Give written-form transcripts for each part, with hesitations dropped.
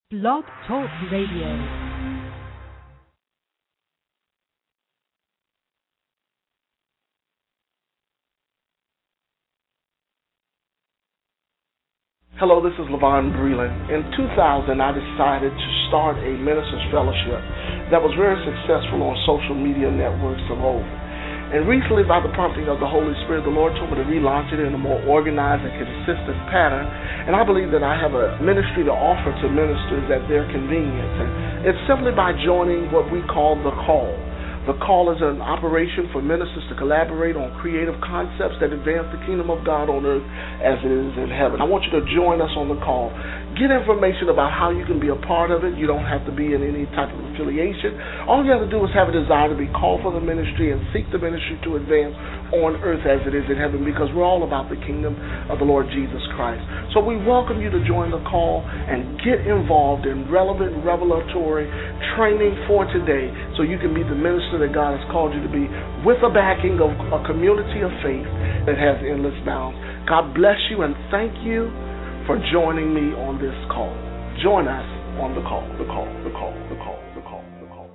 Blog Talk Radio. Hello, this is Levon Breland. In 2000, I decided to start a ministers fellowship that was very successful on social media networks of old. And recently, by the prompting of the Holy Spirit, the Lord told me to relaunch it in a more organized and consistent pattern. And I believe that I have a ministry to offer to ministers at their convenience. And it's simply by joining what we call The Call. The Call is an operation for ministers to collaborate on creative concepts that advance the kingdom of God on earth as it is in heaven. I want you to join us on The Call. Get information about how you can be a part of it. You don't have to be in any type of affiliation. All you have to do is have a desire to be called for the ministry and seek the ministry to advance on earth as it is in heaven, because we're all about the kingdom of the Lord Jesus Christ. So we welcome you to join The Call and get involved in relevant, revelatory training for today so you can be the minister that God has called you to be, with the backing of a community of faith that has endless bounds. God bless you, and thank you for joining me on this call. Join us on The Call, The Call, The Call, The Call, The Call, The Call.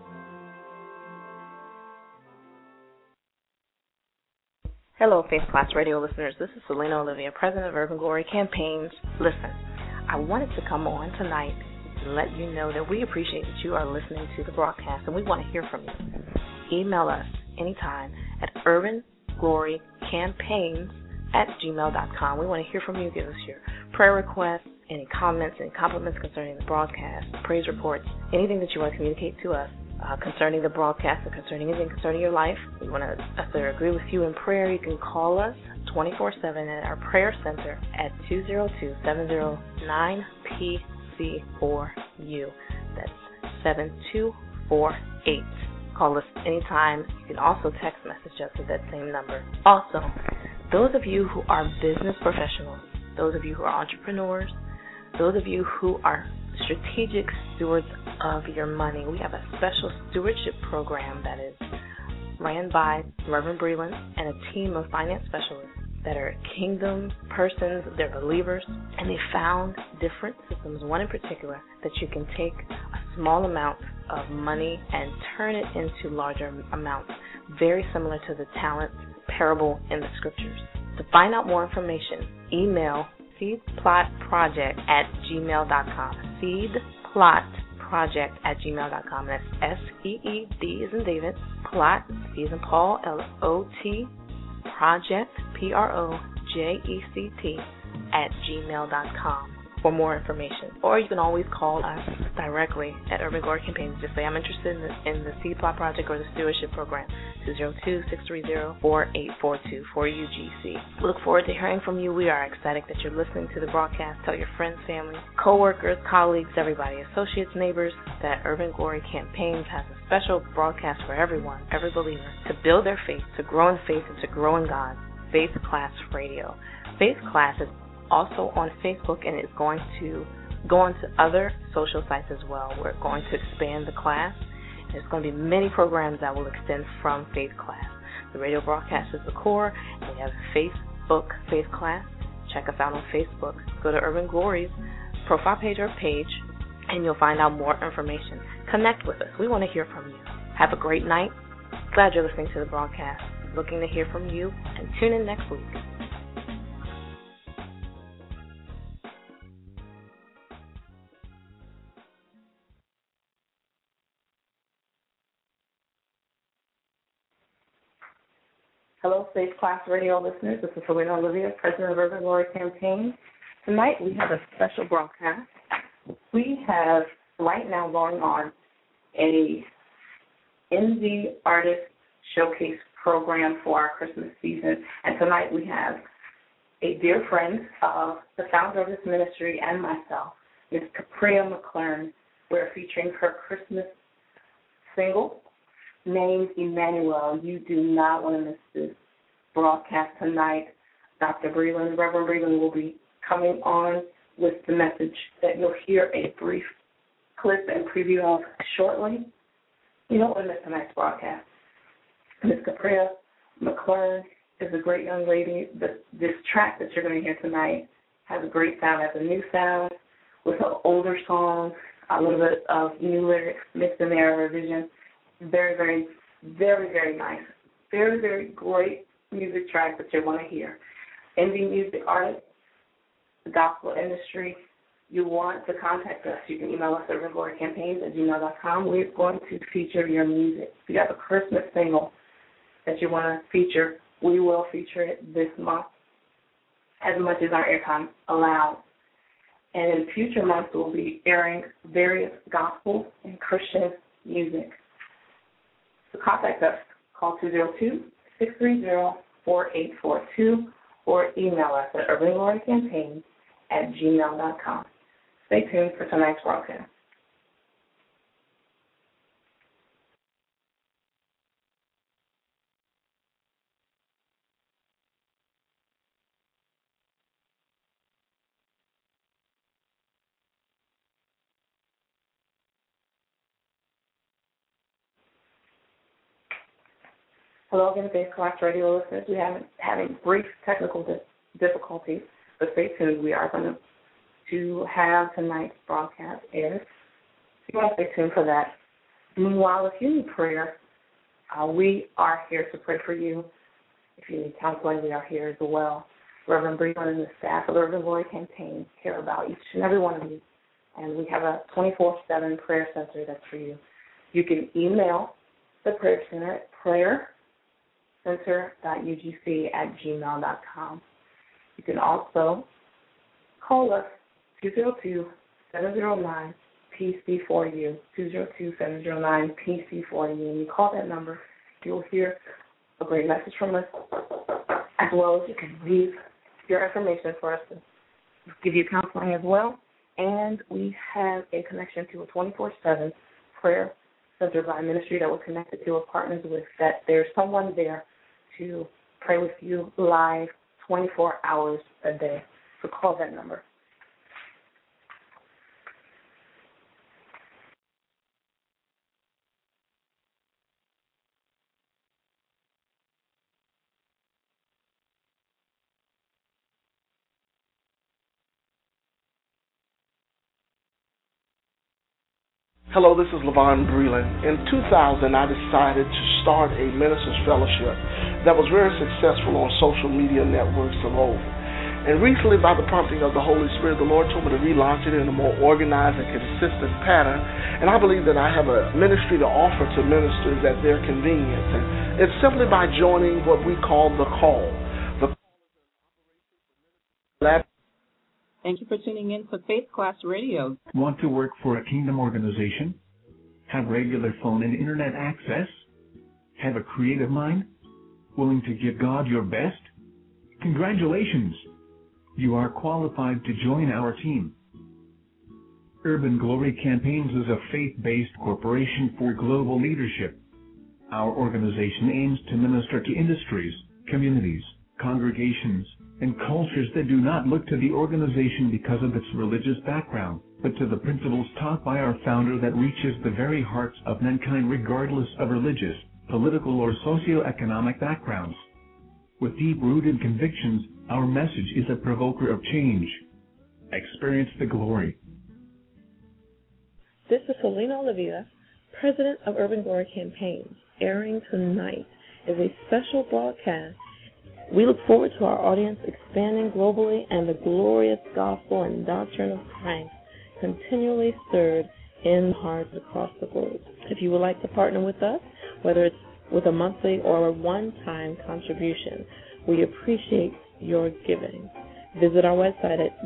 Hello, Faith Class Radio listeners. This is Selena Olivia, president of Urban Glory Campaigns. Listen, I wanted to come on tonight and let you know that we appreciate that you are listening to the broadcast, and we want to hear from you. Email us anytime at urbanglorycampaigns@gmail.com. We want to hear from you. Give us your prayer requests, any comments and compliments concerning the broadcast, praise reports, anything that you want to communicate to us concerning the broadcast or concerning anything concerning your life. We want us to agree with you in prayer. You can call us 24/7 at our prayer center at 202-709-PC4U. That's 7248. Call us anytime. You can also text message us at that same number. Also, those of you who are business professionals, those of you who are entrepreneurs, those of you who are strategic stewards of your money, we have a special stewardship program that is ran by Reverend Breland and a team of finance specialists that are kingdom persons, they're believers, and they found different systems, one in particular, that you can take a small amount of money and turn it into larger amounts, very similar to the talent parable in the scriptures. To find out more information, email seedplotproject@gmail.com. Seedplotproject@gmail.com. That's SEED as in David, plot, C as in Paul, LOT, project, PROJECT @gmail.com for more information. Or you can always call us directly at Urban Glory Campaigns. Just say, I'm interested in the Seed Plot Project or the Stewardship Program. 202-630-4842 for UGC. We look forward to hearing from you. We are ecstatic that you're listening to the broadcast. Tell your friends, family, co-workers, colleagues, everybody, associates, neighbors, that Urban Glory Campaigns has a special broadcast for everyone, every believer, to build their faith, to grow in faith, and to grow in God. Faith Class Radio. Faith Class is also on Facebook, and it's going to go on to other social sites as well. We're going to expand the class. There's going to be many programs that will extend from Faith Class. The radio broadcast is the core, and we have Facebook Faith Class. Check us out on Facebook. Go to Urban Glory's profile page or page, and you'll find out more information. Connect with us. We want to hear from you. Have a great night. Glad you're listening to the broadcast. Looking to hear from you, and tune in next week. Hello, Faith Class Radio listeners. This is Selena Olivia, president of Urban Glory Campaign. Tonight we have a special broadcast. We have right now going on a indie artist showcase program for our Christmas season. And tonight we have a dear friend of the founder of this ministry and myself, Ms. Capria McClern. We're featuring her Christmas single, named Emmanuel. You do not want to miss this broadcast tonight. Dr. Breland, Reverend Breland, will be coming on with the message that you'll hear a brief clip and preview of shortly. You don't want to miss tonight's broadcast. Ms. Capria McClern is a great young lady. This track that you're going to hear tonight has a great sound, has a new sound with an older song. a little bit of new lyrics mixed in there, revision. Very, very, very, very nice. Very, very great music track that you want to hear. Indie music artists, the gospel industry, you want to contact us. You can email us at urbanGloryCampaigns@gmail.com. We're going to feature your music. If you have a Christmas single that you want to feature, we will feature it this month as much as our airtime allows. And in future months, we'll be airing various gospel and Christian music. So contact us. Call 202-630-4842 or email us at urbanGloryCampaigns@gmail.com. Stay tuned for tonight's broadcast. Hello again, Faith Class Radio listeners. We have having brief technical difficulties, but stay tuned. We are going to have tonight's broadcast aired. So you want to stay tuned for that. Meanwhile, if you need prayer, we are here to pray for you. If you need counseling, we are here as well. Reverend Breland and the staff of the Urban Glory Campaign care about each and every one of you, and we have a 24/7 prayer center that's for you. You can email the prayer center at prayercenter.ugc@gmail.com. You can also call us 202-709-PC4U, 202-709-PC4U. When you call that number, you'll hear a great message from us, as well as you can leave your information for us to give you counseling as well. And we have a connection to a 24/7 prayer center by ministry that we're connected to or partners with, that there's someone there to pray with you live 24 hours a day. So call that number. Hello, this is Levon Breland. In 2000, I decided to start a ministers' fellowship that was very successful on social media networks of old. And recently, by the prompting of the Holy Spirit, the Lord told me to relaunch it in a more organized and consistent pattern. And I believe that I have a ministry to offer to ministers at their convenience. And it's simply by joining what we call the call. Thank you for tuning in to Faith Class Radio. Want to work for a kingdom organization? Have regular phone and internet access? Have a creative mind? Willing to give God your best? Congratulations! You are qualified to join our team. Urban Glory Campaigns is a faith-based corporation for global leadership. Our organization aims to minister to industries, communities, congregations, and cultures that do not look to the organization because of its religious background, but to the principles taught by our founder that reaches the very hearts of mankind regardless of religious, political, or socioeconomic backgrounds. With deep-rooted convictions, our message is a provoker of change. Experience the glory. This is Selena Olivia, President of Urban Glory Campaigns. Airing tonight is a special broadcast. We look forward to our audience expanding globally and the glorious gospel and doctrine of Christ continually stirred in hearts across the globe. If you would like to partner with us, whether it's with a monthly or a one-time contribution, we appreciate your giving. Visit our website at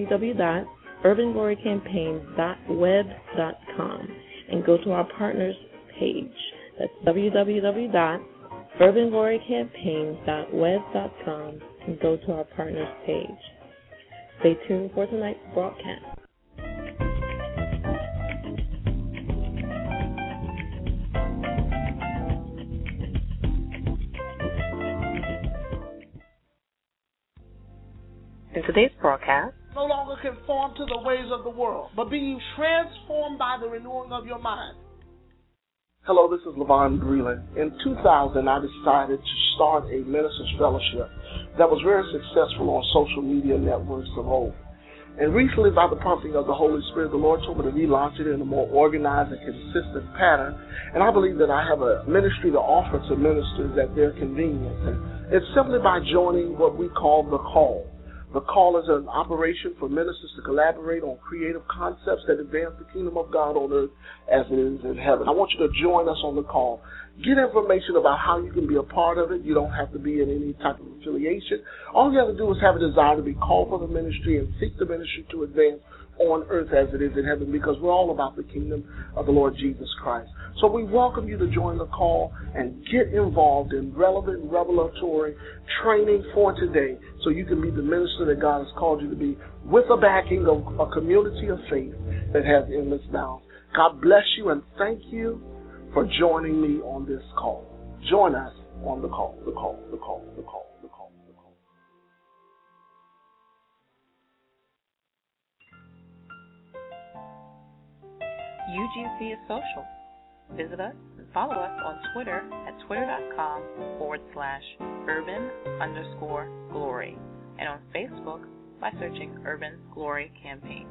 www.urbanglorycampaigns.web.com and go to our partners page. That's www.urbanglorycampaigns.web.com and go to our partners page. Stay tuned for tonight's broadcast. In today's broadcast, no longer conform to the ways of the world, but be ye transformed by the renewing of your mind. Hello, this is Levon Breland. In 2000, I decided to start a ministers' fellowship that was very successful on social media networks of old. And recently, by the prompting of the Holy Spirit, the Lord told me to relaunch it in a more organized and consistent pattern. And I believe that I have a ministry to offer to ministers at their convenience. And it's simply by joining what we call the call. The call is an operation for ministers to collaborate on creative concepts that advance the kingdom of God on earth as it is in heaven. I want you to join us on the call. Get information about how you can be a part of it. You don't have to be in any type of affiliation. All you have to do is have a desire to be called for the ministry and seek the ministry to advance on earth as it is in heaven, because we're all about the kingdom of the Lord Jesus Christ. So we welcome you to join the call and get involved in relevant, revelatory training for today so you can be the minister that God has called you to be, with the backing of a community of faith that has endless bounds. God bless you, and thank you for joining me on this call. Join us on the call, the call, the call, the call, the call, the call. UGC is social. Visit us and follow us on Twitter at twitter.com/urban_glory and on Facebook by searching Urban Glory Campaign.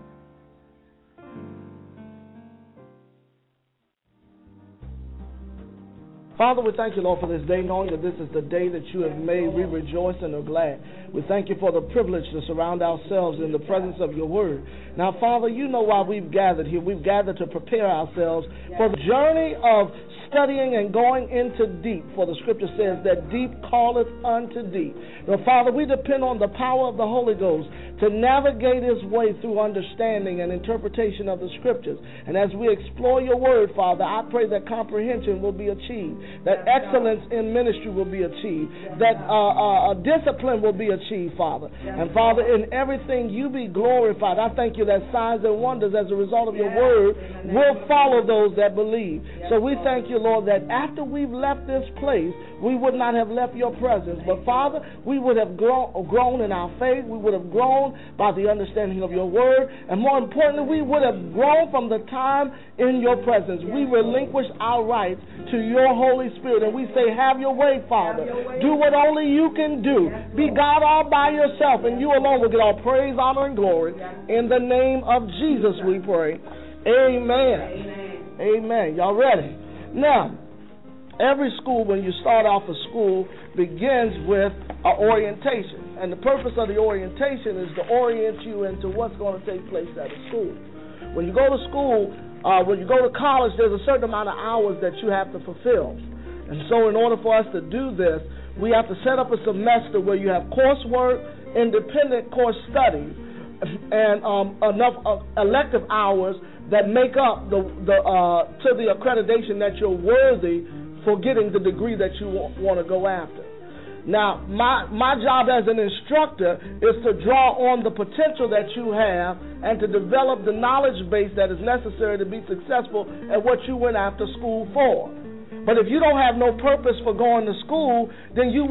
Father, we thank you, Lord, for this day, knowing that this is the day that you have made. We rejoice and are glad. We thank you for the privilege to surround ourselves in the presence of your word. Now, Father, you know why we've gathered here. We've gathered to prepare ourselves for the journey of studying and going into deep, for the scripture says that deep calleth unto deep. Now, Father, we depend on the power of the Holy Ghost to navigate his way through understanding and interpretation of the scriptures. And as we explore your word, Father, I pray that comprehension will be achieved, that excellence in ministry will be achieved, that discipline will be achieved, Father. And Father, in everything you be glorified. I thank you that signs and wonders as a result of your word will follow those that believe. So we thank you, Lord, that after we've left this place, we would not have left your presence. But Father, we would have grown in our faith. We would have grown by the understanding of your word. And more importantly, we would have grown from the time in your presence. We relinquish our rights to your Holy Spirit. And we say, have your way, Father. Do what only you can do. Be God all by yourself. And you alone will get all praise, honor, and glory. In the name of Jesus we pray. Amen. Amen. Y'all ready? Now, every school, when you start off a school, begins with an orientation. And the purpose of the orientation is to orient you into what's going to take place at a school. When you go to school, when you go to college, there's a certain amount of hours that you have to fulfill. And so in order for us to do this, we have to set up a semester where you have coursework, independent course studies, and enough elective hours that make up to the accreditation that you're worthy for getting the degree that you want to go after. Now, my job as an instructor is to draw on the potential that you have and to develop the knowledge base that is necessary to be successful at what you went after school for. But if you don't have no purpose for going to school, then you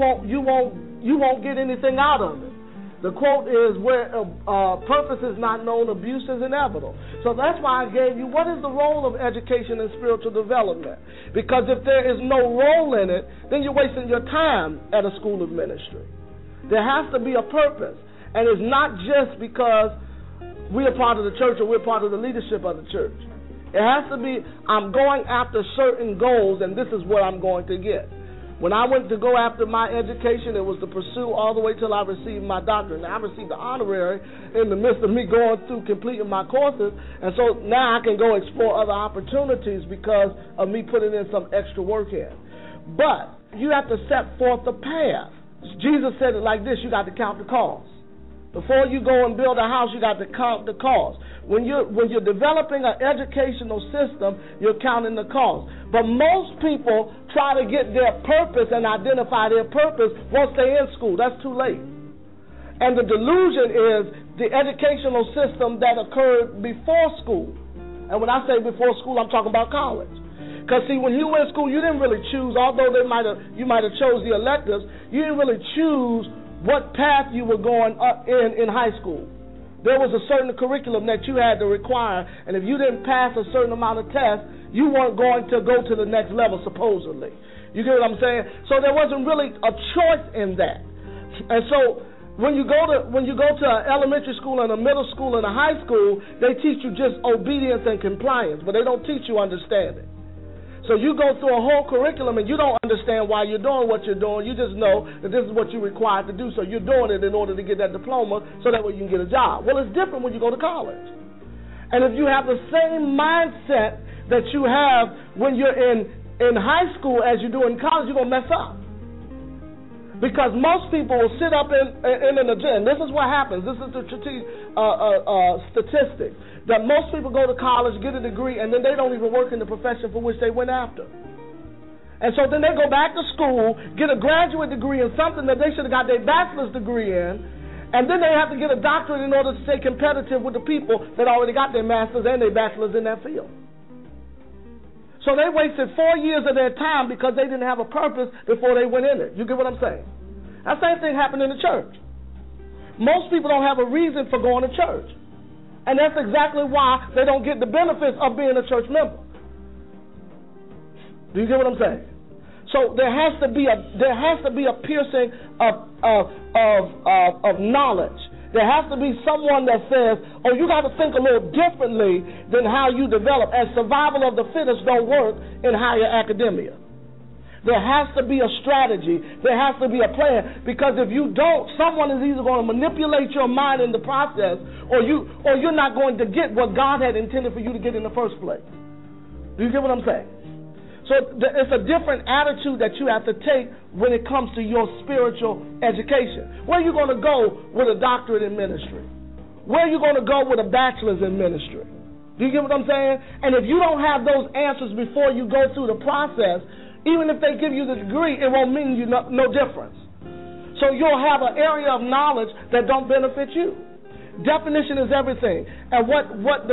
won't get anything out of it. The quote is, where purpose is not known, abuse is inevitable. So that's why I gave you, what is the role of education and spiritual development? Because if there is no role in it, then you're wasting your time at a school of ministry. There has to be a purpose. And it's not just because we're part of the church or we're part of the leadership of the church. It has to be, I'm going after certain goals, and this is what I'm going to get. When I went to go after my education, it was to pursue all the way till I received my doctorate. Now, I received the honorary in the midst of me going through completing my courses, and so now I can go explore other opportunities because of me putting in some extra work in. But you have to set forth the path. Jesus said it like this, you got to count the cost. Before you go and build a house, you got to count the cost. When you're developing an educational system, you're counting the cost. But most people try to get their purpose and identify their purpose once they're in school. That's too late. And the delusion is the educational system that occurred before school. And when I say before school, I'm talking about college. Because, see, when you were in school, you didn't really choose, although you might have chose the electives, you didn't really choose what path you were going in high school. There was a certain curriculum that you had to require, and if you didn't pass a certain amount of tests, you weren't going to go to the next level, supposedly. You get what I'm saying? So there wasn't really a choice in that. And so When you go to an elementary school and a middle school and a high school, they teach you just obedience and compliance, but they don't teach you understanding. So you go through a whole curriculum and you don't understand why you're doing what you're doing. You just know that this is what you're required to do, so you're doing it in order to get that diploma so that way you can get a job. Well, it's different when you go to college. And if you have the same mindset that you have when you're in high school as you do in college, you're going to mess up. Because most people will sit up in an agenda. This is what happens. This is the statistic. That most people go to college, get a degree, and then they don't even work in the profession for which they went after. And so then they go back to school, get a graduate degree in something that they should have got their bachelor's degree in, and then they have to get a doctorate in order to stay competitive with the people that already got their master's and their bachelor's in that field. So they wasted 4 years of their time because they didn't have a purpose before they went in it. You get what I'm saying? That same thing happened in the church. Most people don't have a reason for going to church. And that's exactly why they don't get the benefits of being a church member. Do you get what I'm saying? So there has to be a piercing of knowledge. There has to be someone that says, oh, you got to think a little differently than how you develop. And survival of the fittest don't work in higher academia. There has to be a strategy. There has to be a plan. Because if you don't, someone is either going to manipulate your mind in the process, or you're not going to get what God had intended for you to get in the first place. Do you get what I'm saying? So it's a different attitude that you have to take when it comes to your spiritual education. Where are you going to go with a doctorate in ministry? Where are you going to go with a bachelor's in ministry? Do you get what I'm saying? And if you don't have those answers before you go through the process, even if they give you the degree, it won't mean you no difference. So you'll have an area of knowledge that don't benefit you. Definition is everything. And what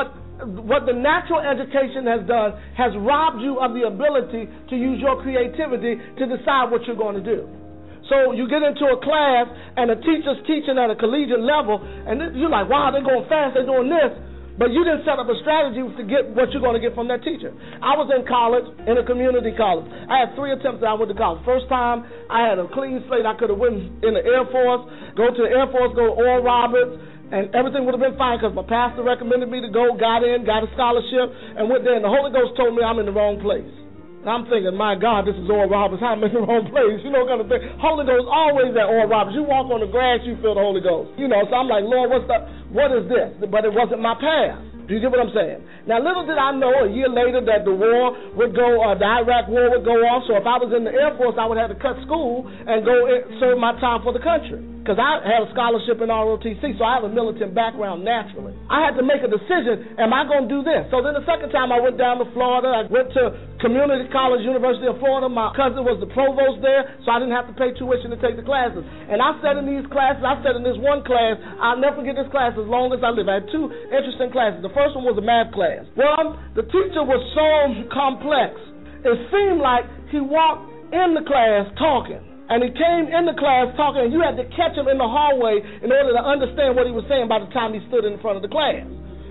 the natural education has done has robbed you of the ability to use your creativity to decide what you're going to do. So you get into a class and the teacher's teaching at a collegiate level, and you're like, wow, they're going fast, they're doing this. But you didn't set up a strategy to get what you're going to get from that teacher. I was in college, in a community college. I had 3 attempts that I went to college. First time, I had a clean slate. I could have went in the Air Force, go to the Air Force, go to Oral Roberts, and everything would have been fine because my pastor recommended me to go, got in, got a scholarship, and went there. And the Holy Ghost told me I'm in the wrong place. And I'm thinking, my God, this is Oral Roberts. I'm in the wrong place. You know, kind of thing. Holy Ghost always at Oral Roberts. You walk on the grass, you feel the Holy Ghost. You know, so I'm like, Lord, what is this? But it wasn't my path. Do you get what I'm saying? Now, little did I know a year later that the war would go, the Iraq war would go on. So if I was in the Air Force, I would have to cut school and go serve my time for the country. Because I had a scholarship in ROTC, so I have a militant background naturally. I had to make a decision, am I going to do this? So then the second time I went down to Florida, I went to Community College, University of Florida. My cousin was the provost there, so I didn't have to pay tuition to take the classes. And I sat in these classes, I sat in this one class, I'll never forget this class as long as I live. I had 2 interesting classes. The first one was a math class. Well, the teacher was so complex, it seemed like he walked in the class talking. And he came in the class talking, and you had to catch him in the hallway in order to understand what he was saying by the time he stood in front of the class.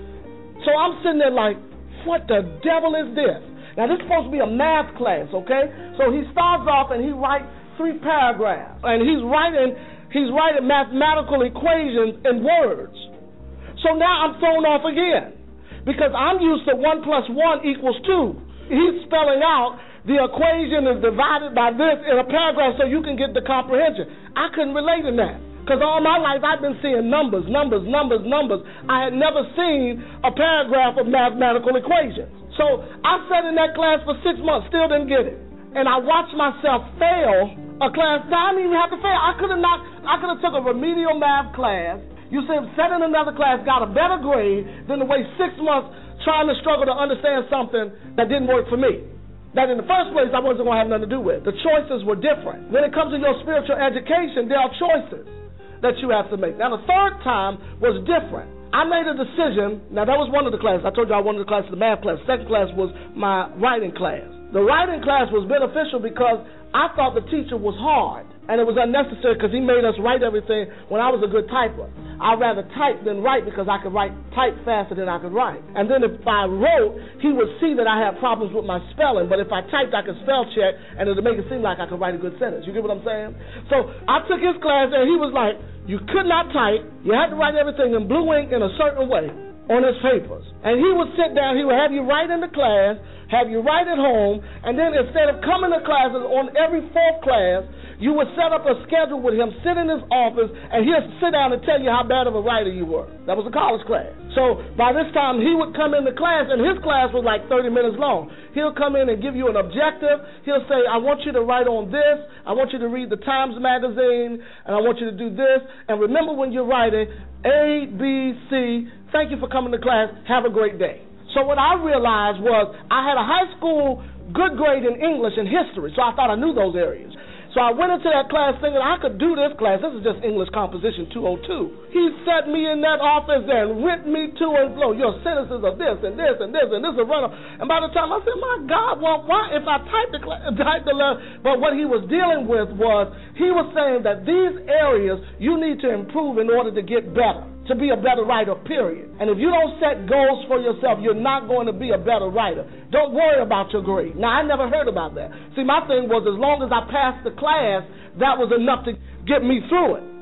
So I'm sitting there like, what the devil is this? Now, this is supposed to be a math class, okay? So he starts off, and he writes 3 paragraphs. And he's writing mathematical equations in words. So now I'm thrown off again, because I'm used to 1 + 1 = 2. He's spelling out the equation is divided by this in a paragraph so you can get the comprehension. I couldn't relate in that because all my life I've been seeing numbers. I had never seen a paragraph of mathematical equations. So I sat in that class for 6 months, still didn't get it. And I watched myself fail a class. I didn't even have to fail. I could have took a remedial math class. You said sat in another class, got a better grade than to waste 6 months trying to struggle to understand something that didn't work for me. That in the first place I wasn't going to have nothing to do with. The choices were different. When it comes to your spiritual education, there are choices that you have to make. Now the third time was different. I made a decision. Now that was one of the classes. I told you I wanted the class, the math class. The second class was my writing class. The writing class was beneficial because I thought the teacher was hard. And it was unnecessary because he made us write everything when I was a good typer. I'd rather type than write because I could type faster than I could write. And then if I wrote, he would see that I had problems with my spelling. But if I typed, I could spell check and it would make it seem like I could write a good sentence. You get what I'm saying? So I took his class and he was like, you could not type. You had to write everything in blue ink in a certain way on his papers. And he would sit down, he would have you write in the class, have you write at home, and then instead of coming to classes on every fourth class, you would set up a schedule with him, sit in his office, and he'll sit down and tell you how bad of a writer you were. That was a college class. So by this time, he would come into class, and his class was like 30 minutes long. He'll come in and give you an objective. He'll say, I want you to write on this. I want you to read the Times Magazine, and I want you to do this. And remember when you're writing, A, B, C, thank you for coming to class. Have a great day. So what I realized was I had a high school good grade in English and history, so I thought I knew those areas. So I went into that class thinking I could do this class. This is just English Composition 202. He set me in that office there and went me to and fro. Your sentences are this and this and this and this is running. And by the time I said, my God, well, why if I typed the letter? But what he was dealing with was he was saying that these areas you need to improve in order to get better, to be a better writer, period. And if you don't set goals for yourself, you're not going to be a better writer. Don't worry about your grade. Now, I never heard about that. See, my thing was as long as I passed the class, that was enough to get me through it.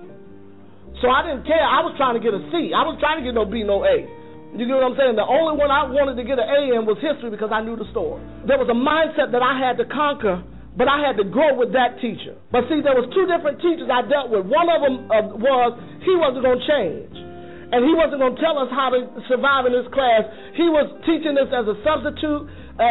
So I didn't care. I was trying to get a C. I was trying to get no B, no A. You get what I'm saying? The only one I wanted to get an A in was history because I knew the story. There was a mindset that I had to conquer, but I had to grow with that teacher. But see, there was two different teachers I dealt with. One of them was he wasn't going to change. And he wasn't going to tell us how to survive in this class. He was teaching us as a substitute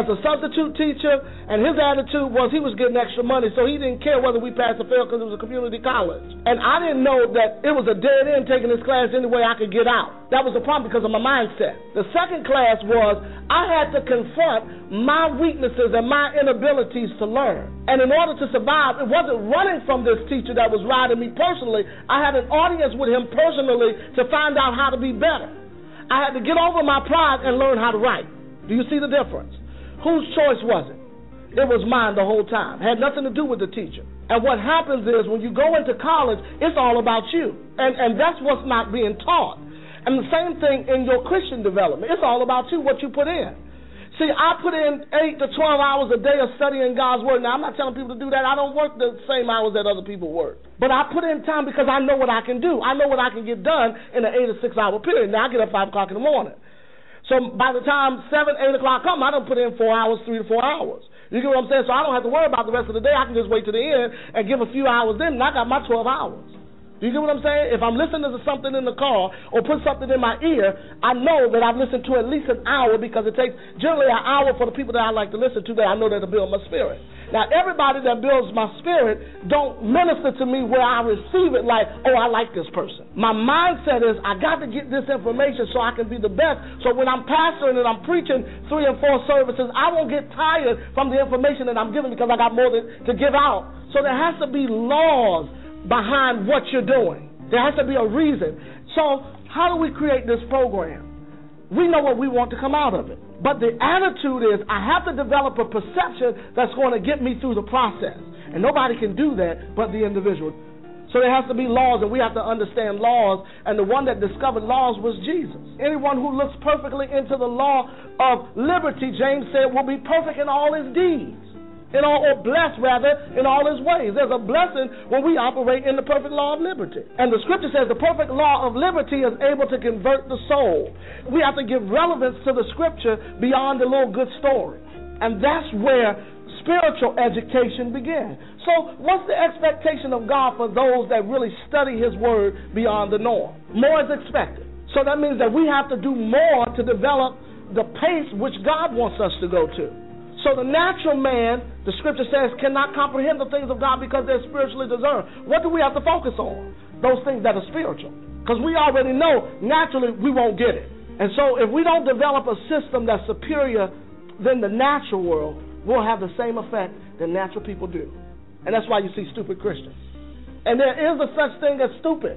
teacher, and his attitude was he was getting extra money, so he didn't care whether we passed or failed because it was a community college. And I didn't know that it was a dead end taking this class any way I could get out. That was the problem because of my mindset. The second class was I had to confront my weaknesses and my inabilities to learn. And in order to survive, it wasn't running from this teacher that was riding me personally. I had an audience with him personally to find out how to be better. I had to get over my pride and learn how to write. Do you see the difference? Whose choice was it? It was mine the whole time. It had nothing to do with the teacher. And what happens is when you go into college, it's all about you. And that's what's not being taught. And the same thing in your Christian development. It's all about you, what you put in. See, I put in 8 to 12 hours a day of studying God's Word. Now, I'm not telling people to do that. I don't work the same hours that other people work. But I put in time because I know what I can do. I know what I can get done in an 8 or 6 hour period. Now, I get up 5 o'clock in the morning. So by the time 7, 8 o'clock come, I done put in 4 hours, 3 to 4 hours. You get what I'm saying? So I don't have to worry about the rest of the day. I can just wait to the end and give a few hours in, and I got my 12 hours. You get what I'm saying? If I'm listening to something in the car or put something in my ear, I know that I've listened to at least an hour because it takes generally an hour for the people that I like to listen to that I know that'll build my spirit. Now, everybody that builds my spirit don't minister to me where I receive it like, oh, I like this person. My mindset is I got to get this information so I can be the best. So when I'm pastoring and I'm preaching 3 and 4 services, I won't get tired from the information that I'm giving because I got more to give out. So there has to be laws behind what you're doing. There has to be a reason. So how do we create this program? We know what we want to come out of it. But the attitude is I have to develop a perception that's going to get me through the process. And nobody can do that but the individual. So there has to be laws, and we have to understand laws. And the one that discovered laws was Jesus. Anyone who looks perfectly into the law of liberty, James said, will be perfect in all his deeds. Or blessed, rather, in all his ways. There's a blessing when we operate in the perfect law of liberty. And the scripture says the perfect law of liberty is able to convert the soul. We have to give relevance to the scripture beyond the little good story. And that's where spiritual education begins. So what's the expectation of God for those that really study his word beyond the norm? More is expected. So that means that we have to do more to develop the pace which God wants us to go to. So the natural man, the scripture says, cannot comprehend the things of God because they're spiritually discerned. What do we have to focus on? Those things that are spiritual. Because we already know naturally we won't get it. And so if we don't develop a system that's superior than the natural world, we'll have the same effect that natural people do. And that's why you see stupid Christians. And there is a such thing as stupid.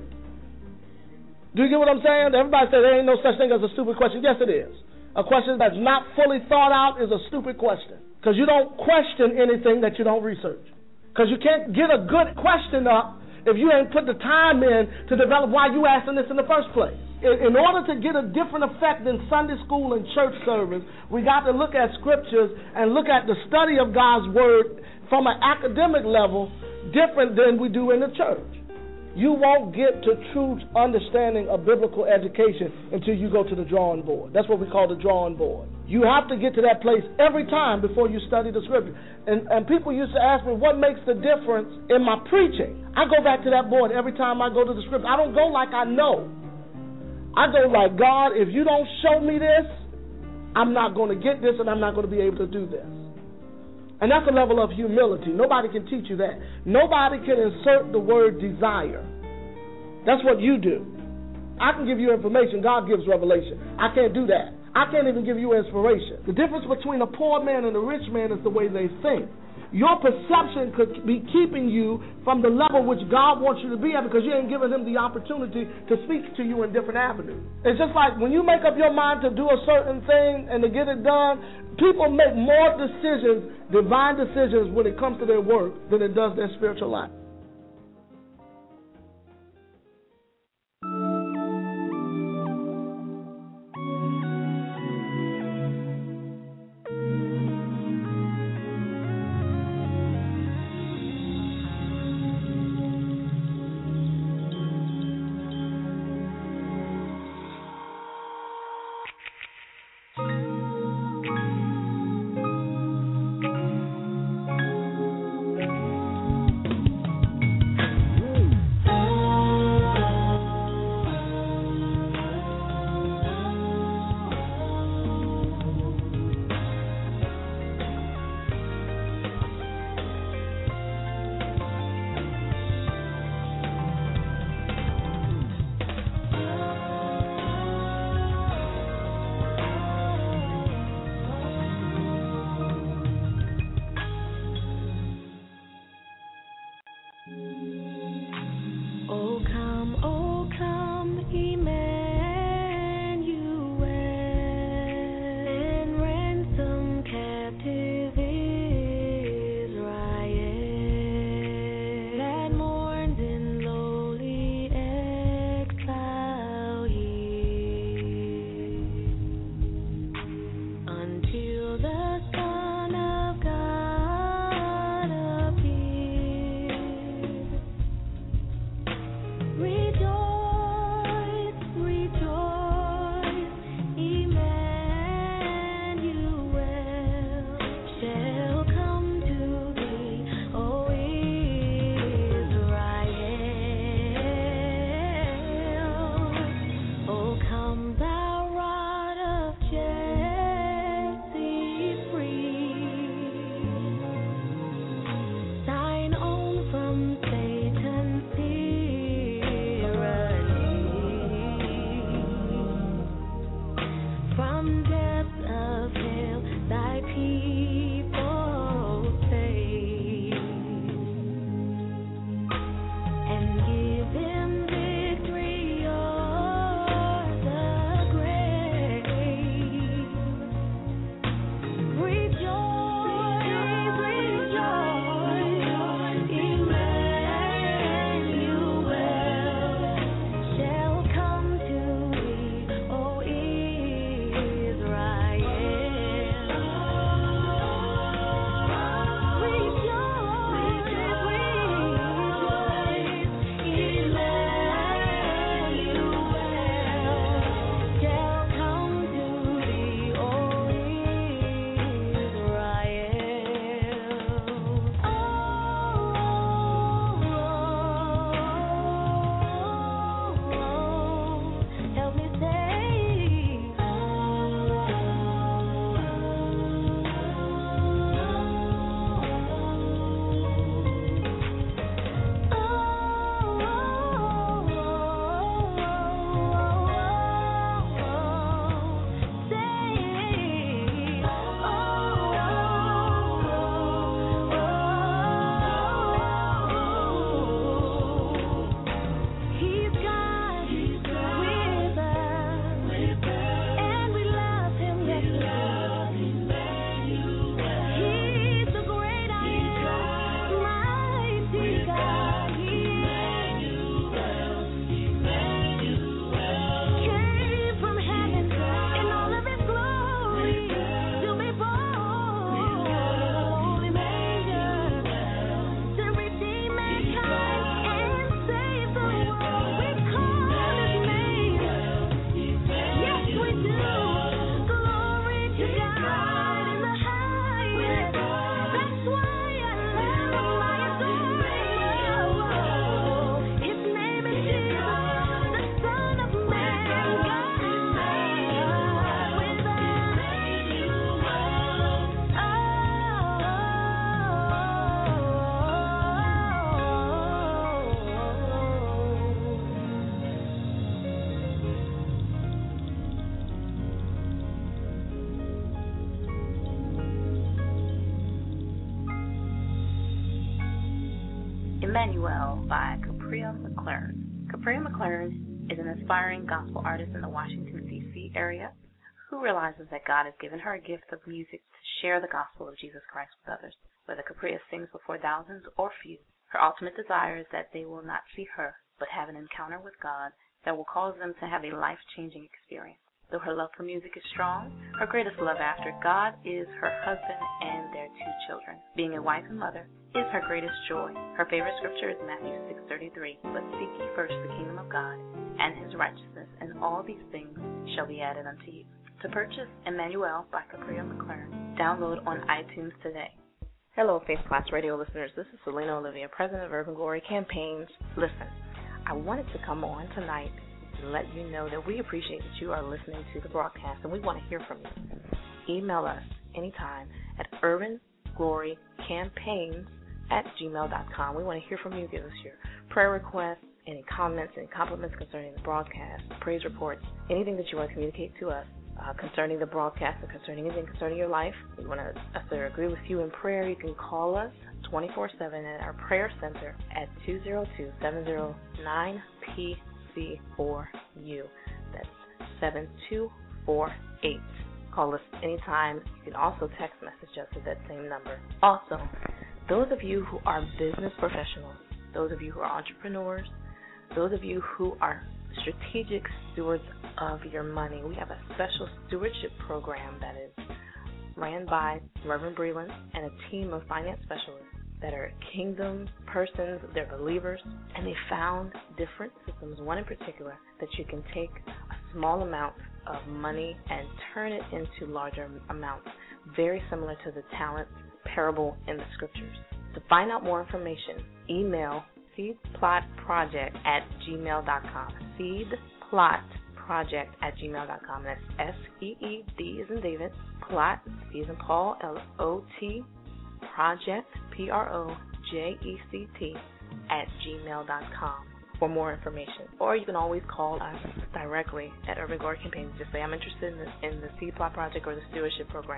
Do you get what I'm saying? Everybody says there ain't no such thing as a stupid question. Yes, it is. A question that's not fully thought out is a stupid question because you don't question anything that you don't research. Because you can't get a good question up if you ain't put the time in to develop why you asking this in the first place. In order to get a different effect than Sunday school and church service, we got to look at scriptures and look at the study of God's word from an academic level different than we do in the church. You won't get to true understanding of biblical education until you go to the drawing board. That's what we call the drawing board. You have to get to that place every time before you study the scripture. And people used to ask me, what makes the difference in my preaching? I go back to that board every time I go to the scripture. I don't go like I know. I go like, God, if you don't show me this, I'm not going to get this and I'm not going to be able to do this. And that's a level of humility. Nobody can teach you that. Nobody can insert the word desire. That's what you do. I can give you information. God gives revelation. I can't do that. I can't even give you inspiration. The difference between a poor man and a rich man is the way they think. Your perception could be keeping you from the level which God wants you to be at because you ain't giving him the opportunity to speak to you in different avenues. It's just like when you make up your mind to do a certain thing and to get it done, people make more decisions, divine decisions, when it comes to their work than it does their spiritual life. Emmanuel by Capria McLaren. Capria McLaren is an aspiring gospel artist in the Washington, D.C. area who realizes that God has given her a gift of music to share the gospel of Jesus Christ with others. Whether Capria sings before thousands or few, her ultimate desire is that they will not see her, but have an encounter with God that will cause them to have a life-changing experience. Though her love for music is strong, her greatest love after God is her husband and their 2 children. Being a wife and mother is her greatest joy. Her favorite scripture is Matthew 6:33, "But seek ye first the kingdom of God and his righteousness, and all these things shall be added unto you." To purchase Emmanuel by Capria McLaren, download on iTunes today. Hello, Faith Class Radio listeners. This is Selena Olivia, president of Urban Glory Campaigns. Listen, I wanted to come on tonight and let you know that we appreciate that you are listening to the broadcast, and we want to hear from you. Email us anytime at urbanglorycampaigns@gmail.com. We want to hear from you. Give us your prayer requests, any comments, any compliments concerning the broadcast, praise reports, anything that you want to communicate to us concerning the broadcast or concerning anything concerning your life. We want us to agree with you in prayer. You can call us 24/7 at our prayer center at 202-709-PC4U. That's 7248. Call us anytime. You can also text message us at that same number. Also, those of you who are business professionals, those of you who are entrepreneurs, those of you who are strategic stewards of your money, we have a special stewardship program that is ran by Reverend Breland and a team of finance specialists that are kingdom persons, they're believers, and they found different systems, one in particular, that you can take a small amount of money and turn it into larger amounts, very similar to the talent parable in the scriptures. To find out more information, email seedplotproject@gmail.com. Seedplotproject@gmail.com. That's SEED as in David, plot, P as in Paul, LOT, project, PROJECT @gmail.com for more information. Or you can always call us directly at Urban Glory Campaigns. Just say, I'm interested in the Seed Plot Project or the Stewardship Program.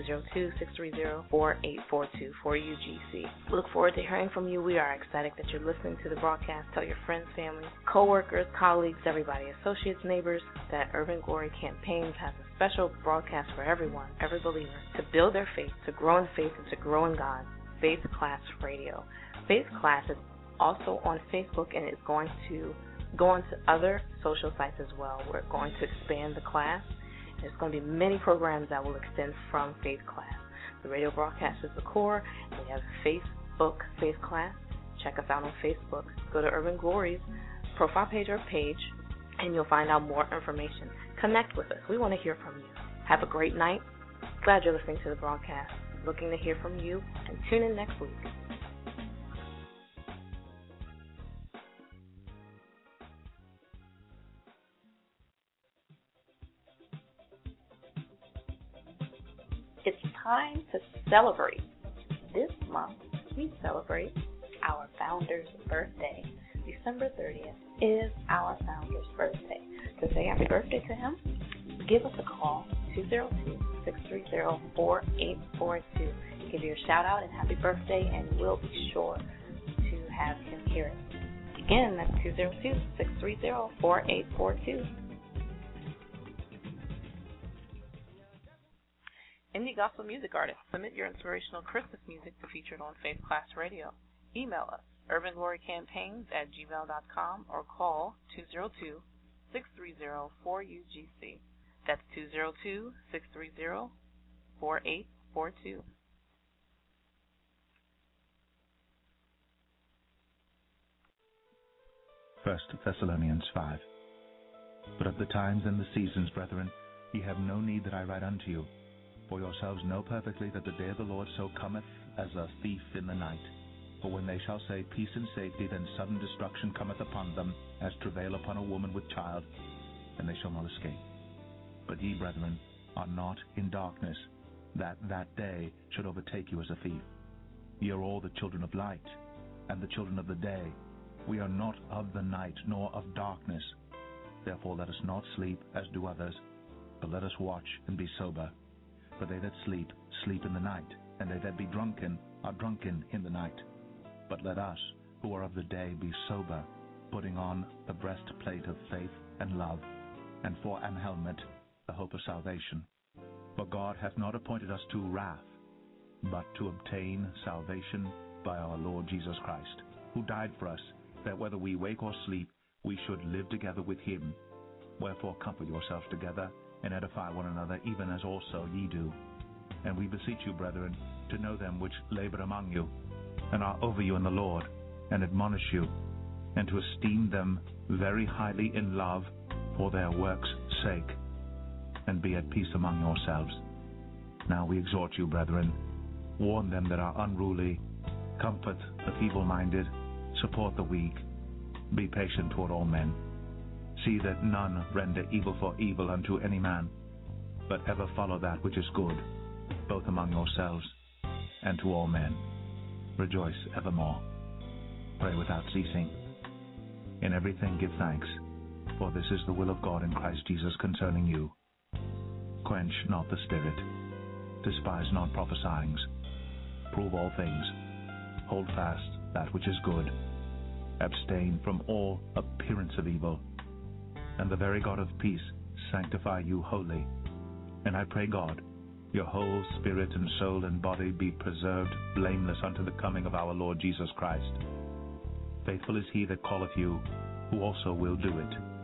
202-630-4842 for UGC. We look forward to hearing from you. We are ecstatic that you're listening to the broadcast. Tell your friends, family, co-workers, colleagues, everybody, associates, neighbors, that Urban Glory Campaigns has a special broadcast for everyone, every believer, to build their faith, to grow in faith, and to grow in God. Faith Class Radio. Faith Class is also on Facebook, and it's going to go on to other social sites as well. We're going to expand the class. There's going to be many programs that will extend from Faith Class. The radio broadcast is the core, and we have Facebook Faith Class. Check us out on Facebook. Go to Urban Glory's profile page or page, and you'll find out more information. Connect with us. We want to hear from you. Have a great night. Glad you're listening to the broadcast. Looking to hear from you, and tune in next week. It's time to celebrate. This month, we celebrate our founder's birthday. December 30th is our founder's birthday. To say happy birthday to him, give us a call, 202-630-4842. Give you a shout out and happy birthday, and we'll be sure to have him hear it. Again, that's 202-630-4842. Indie gospel music artists, submit your inspirational Christmas music to be featured on Faith Class Radio. Email us, urbanglorycampaigns@gmail.com, or call 202-630-4UGC. That's 202-630-4842. First Thessalonians 5. But of the times and the seasons, brethren, ye have no need that I write unto you. For yourselves know perfectly that the day of the Lord so cometh as a thief in the night. For when they shall say peace and safety, then sudden destruction cometh upon them, as travail upon a woman with child, and they shall not escape. But ye, brethren, are not in darkness, that that day should overtake you as a thief. Ye are all the children of light, and the children of the day. We are not of the night, nor of darkness. Therefore let us not sleep, as do others, but let us watch and be sober. For they that sleep, sleep in the night, and they that be drunken, are drunken in the night. But let us, who are of the day, be sober, putting on the breastplate of faith and love, and for an helmet the hope of salvation. For God hath not appointed us to wrath, but to obtain salvation by our Lord Jesus Christ, who died for us, that whether we wake or sleep, we should live together with him. Wherefore comfort yourselves together, and edify one another, even as also ye do. And we beseech you, brethren, to know them which labor among you, and are over you in the Lord, and admonish you, and to esteem them very highly in love for their works' sake, and be at peace among yourselves. Now we exhort you, brethren, warn them that are unruly, comfort the feeble-minded, support the weak, be patient toward all men. See that none render evil for evil unto any man, but ever follow that which is good, both among yourselves and to all men. Rejoice evermore. Pray without ceasing. In everything give thanks, for this is the will of God in Christ Jesus concerning you. Quench not the spirit. Despise not prophesyings. Prove all things. Hold fast that which is good. Abstain from all appearance of evil. And the very God of peace sanctify you wholly. And I pray God, your whole spirit and soul and body be preserved blameless unto the coming of our Lord Jesus Christ. Faithful is he that calleth you, who also will do it.